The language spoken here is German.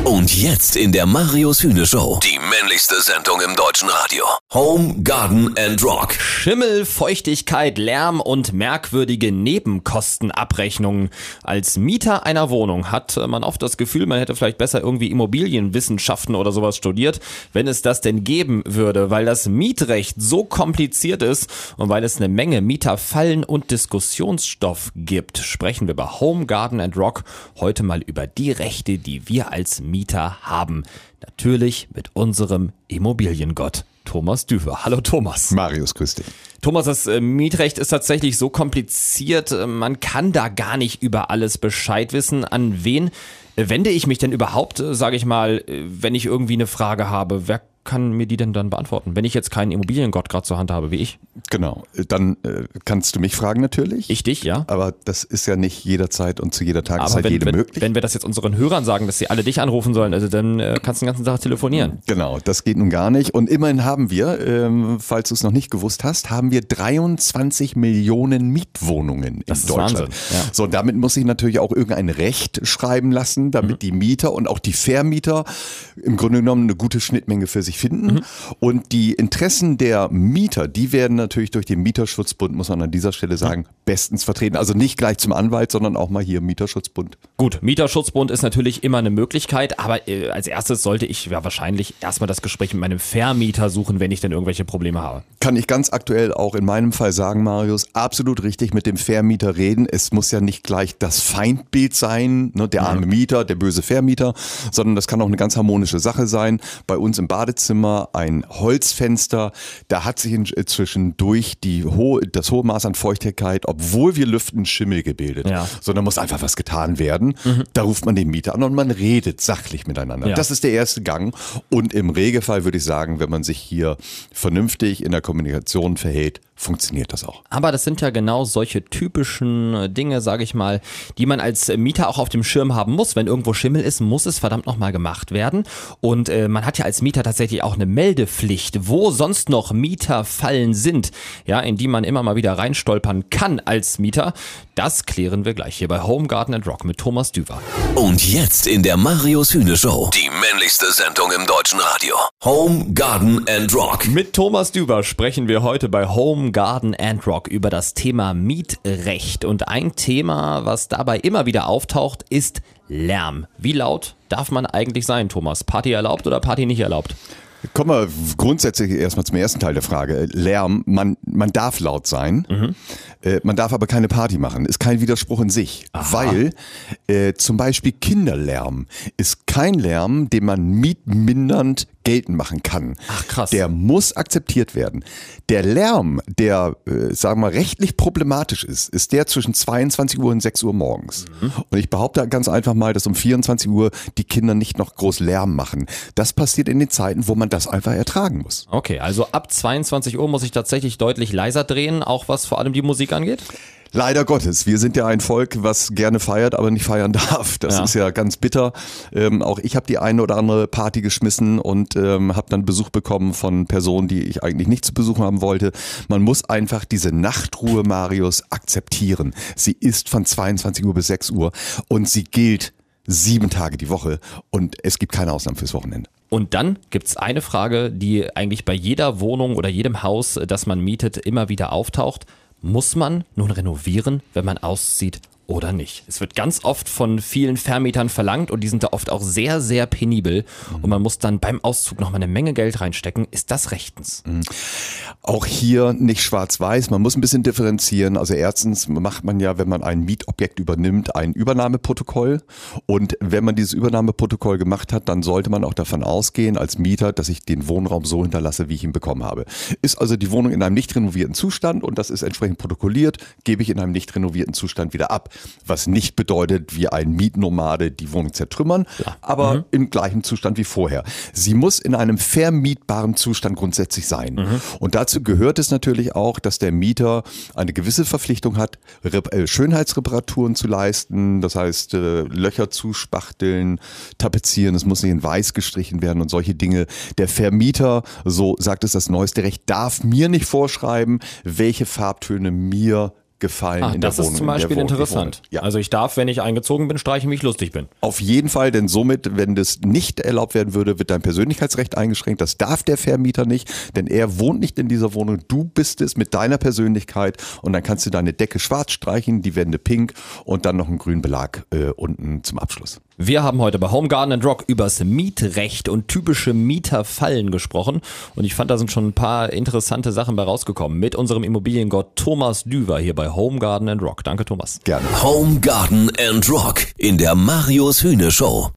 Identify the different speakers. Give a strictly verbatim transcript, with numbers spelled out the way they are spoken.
Speaker 1: Und jetzt in der Marius Hühne Show. Die männlichste Sendung im deutschen Radio. Home, Garden and Rock.
Speaker 2: Schimmel, Feuchtigkeit, Lärm und merkwürdige Nebenkostenabrechnungen. Als Mieter einer Wohnung hat man oft das Gefühl, man hätte vielleicht besser irgendwie Immobilienwissenschaften oder sowas studiert, wenn es das denn geben würde, weil das Mietrecht so kompliziert ist und weil es eine Menge Mieterfallen und Diskussionsstoff gibt. Sprechen wir bei Home, Garden and Rock heute mal über die Rechte, die wir als Mieter haben. Natürlich mit unserem Immobiliengott Thomas Düwer. Hallo Thomas.
Speaker 3: Marius, grüß dich.
Speaker 2: Thomas, das äh, Mietrecht ist tatsächlich so kompliziert, äh, man kann da gar nicht über alles Bescheid wissen. An wen äh, wende ich mich denn überhaupt, äh, sage ich mal, äh, wenn ich irgendwie eine Frage habe? Wer kann mir die denn dann beantworten, wenn ich jetzt keinen Immobiliengott gerade zur Hand habe wie ich?
Speaker 3: Genau, dann äh, kannst du mich fragen natürlich.
Speaker 2: Ich dich, ja.
Speaker 3: Aber das ist ja nicht jederzeit und zu jeder Tageszeit
Speaker 2: wenn,
Speaker 3: jedem
Speaker 2: wenn,
Speaker 3: möglich.
Speaker 2: Wenn wir das jetzt unseren Hörern sagen, dass sie alle dich anrufen sollen, also dann äh, kannst du den ganzen Tag telefonieren.
Speaker 3: Genau, das geht nun gar nicht. Und immerhin haben wir, ähm, falls du es noch nicht gewusst hast, haben wir dreiundzwanzig Millionen Mietwohnungen
Speaker 2: das
Speaker 3: in
Speaker 2: ist
Speaker 3: Deutschland.
Speaker 2: Wahnsinn, ja.
Speaker 3: So, und damit muss ich natürlich auch irgendein Recht schreiben lassen, damit mhm. die Mieter und auch die Vermieter im Grunde genommen eine gute Schnittmenge für sich finden. Mhm. Und die Interessen der Mieter, die werden natürlich durch den Mieterschutzbund, muss man an dieser Stelle sagen, bestens vertreten. Also nicht gleich zum Anwalt, sondern auch mal hier Mieterschutzbund.
Speaker 2: Gut, Mieterschutzbund ist natürlich immer eine Möglichkeit, aber äh, als erstes sollte ich ja wahrscheinlich erstmal das Gespräch mit meinem Vermieter suchen, wenn ich denn irgendwelche Probleme habe.
Speaker 3: Kann ich ganz aktuell auch in meinem Fall sagen, Marius, absolut richtig mit dem Vermieter reden. Es muss ja nicht gleich das Feindbild sein, ne, der arme Mieter, der böse Vermieter, sondern das kann auch eine ganz harmonische Sache sein. Bei uns im Badezimmer ein Holzfenster, da hat sich inzwischen durch die hohe, das hohe Maß an Feuchtigkeit, obwohl wir lüften, Schimmel gebildet. Ja. Sondern muss einfach was getan werden. Mhm. Da ruft man den Mieter an und man redet sachlich miteinander. Ja. Das ist der erste Gang. Und im Regelfall würde ich sagen, wenn man sich hier vernünftig in der Kommunikation verhält, funktioniert das auch.
Speaker 2: Aber das sind ja genau solche typischen Dinge, sage ich mal, die man als Mieter auch auf dem Schirm haben muss. Wenn irgendwo Schimmel ist, muss es verdammt nochmal gemacht werden. Und äh, man hat ja als Mieter tatsächlich auch eine Meldepflicht, wo sonst noch Mieterfallen sind, ja, in die man immer mal wieder reinstolpern kann als Mieter. Das klären wir gleich hier bei Home, Garden and Rock mit Thomas Düwer.
Speaker 1: Und jetzt in der Marius Hühne Show. Die männlichste Sendung im deutschen Radio. Home, Garden and Rock.
Speaker 2: Mit Thomas Düwer sprechen wir heute bei Home, Garden and Rock über das Thema Mietrecht. Und ein Thema, was dabei immer wieder auftaucht, ist Lärm. Wie laut darf man eigentlich sein, Thomas? Party erlaubt oder Party nicht erlaubt?
Speaker 3: Kommen wir grundsätzlich erstmal zum ersten Teil der Frage. Lärm, man, man darf laut sein, mhm. äh, man darf aber keine Party machen. Ist kein Widerspruch in sich, Aha. weil äh, zum Beispiel Kinderlärm ist kein Lärm, den man mietmindernd geltend machen kann.
Speaker 2: Ach krass.
Speaker 3: Der muss akzeptiert werden. Der Lärm, der, äh, sagen wir mal, rechtlich problematisch ist, ist der zwischen zweiundzwanzig Uhr und sechs Uhr morgens. Mhm. Und ich behaupte ganz einfach mal, dass um vierundzwanzig Uhr die Kinder nicht noch groß Lärm machen. Das passiert in den Zeiten, wo man das einfach ertragen muss.
Speaker 2: Okay, also ab zweiundzwanzig Uhr muss ich tatsächlich deutlich leiser drehen, auch was vor allem die Musik angeht?
Speaker 3: Leider Gottes. Wir sind ja ein Volk, was gerne feiert, aber nicht feiern darf. Das ja. ist ja ganz bitter. Ähm, auch ich habe die eine oder andere Party geschmissen und ähm, habe dann Besuch bekommen von Personen, die ich eigentlich nicht zu Besuch haben wollte. Man muss einfach diese Nachtruhe, Marius, akzeptieren. Sie ist von zweiundzwanzig Uhr bis sechs Uhr und sie gilt sieben Tage die Woche und es gibt keine Ausnahmen fürs Wochenende.
Speaker 2: Und dann gibt's eine Frage, die eigentlich bei jeder Wohnung oder jedem Haus, das man mietet, immer wieder auftaucht. Muss man nun renovieren, wenn man auszieht oder nicht? Es wird ganz oft von vielen Vermietern verlangt und die sind da oft auch sehr, sehr penibel und man muss dann beim Auszug noch mal eine Menge Geld reinstecken. Ist das rechtens?
Speaker 3: Auch hier nicht schwarz-weiß, man muss ein bisschen differenzieren. Also erstens macht man ja, wenn man ein Mietobjekt übernimmt, ein Übernahmeprotokoll und wenn man dieses Übernahmeprotokoll gemacht hat, dann sollte man auch davon ausgehen als Mieter, dass ich den Wohnraum so hinterlasse, wie ich ihn bekommen habe. Ist also die Wohnung in einem nicht renovierten Zustand und das ist entsprechend protokolliert, gebe ich in einem nicht renovierten Zustand wieder ab. Was nicht bedeutet, wie ein Mietnomade die Wohnung zertrümmern, ja. aber mhm. im gleichen Zustand wie vorher. Sie muss in einem vermietbaren Zustand grundsätzlich sein. Mhm. Und dazu gehört es natürlich auch, dass der Mieter eine gewisse Verpflichtung hat, Schönheitsreparaturen zu leisten, das heißt Löcher zuspachteln, tapezieren, es muss nicht in weiß gestrichen werden und solche Dinge. Der Vermieter, so sagt es das neueste Recht, darf mir nicht vorschreiben, welche Farbtöne mir gefallen
Speaker 2: Ah,
Speaker 3: in der
Speaker 2: das
Speaker 3: Wohnung.
Speaker 2: ist zum Beispiel
Speaker 3: in der Wohnung,
Speaker 2: interessant.
Speaker 3: Ja.
Speaker 2: Also ich darf, wenn ich eingezogen bin, streichen, wie ich lustig bin.
Speaker 3: Auf jeden Fall, denn somit, wenn das nicht erlaubt werden würde, wird dein Persönlichkeitsrecht eingeschränkt. Das darf der Vermieter nicht, denn er wohnt nicht in dieser Wohnung. Du bist es mit deiner Persönlichkeit und dann kannst du deine Decke schwarz streichen, die Wände pink und dann noch einen grünen Belag äh, unten zum Abschluss.
Speaker 2: Wir haben heute bei Home Garden and Rock übers Mietrecht und typische Mieterfallen gesprochen und ich fand, da sind schon ein paar interessante Sachen bei rausgekommen mit unserem Immobiliengott Thomas Düwer hier bei Home Garden and Rock. Danke, Thomas.
Speaker 3: Gerne.
Speaker 1: Home Garden and Rock in der Marius Hühne Show.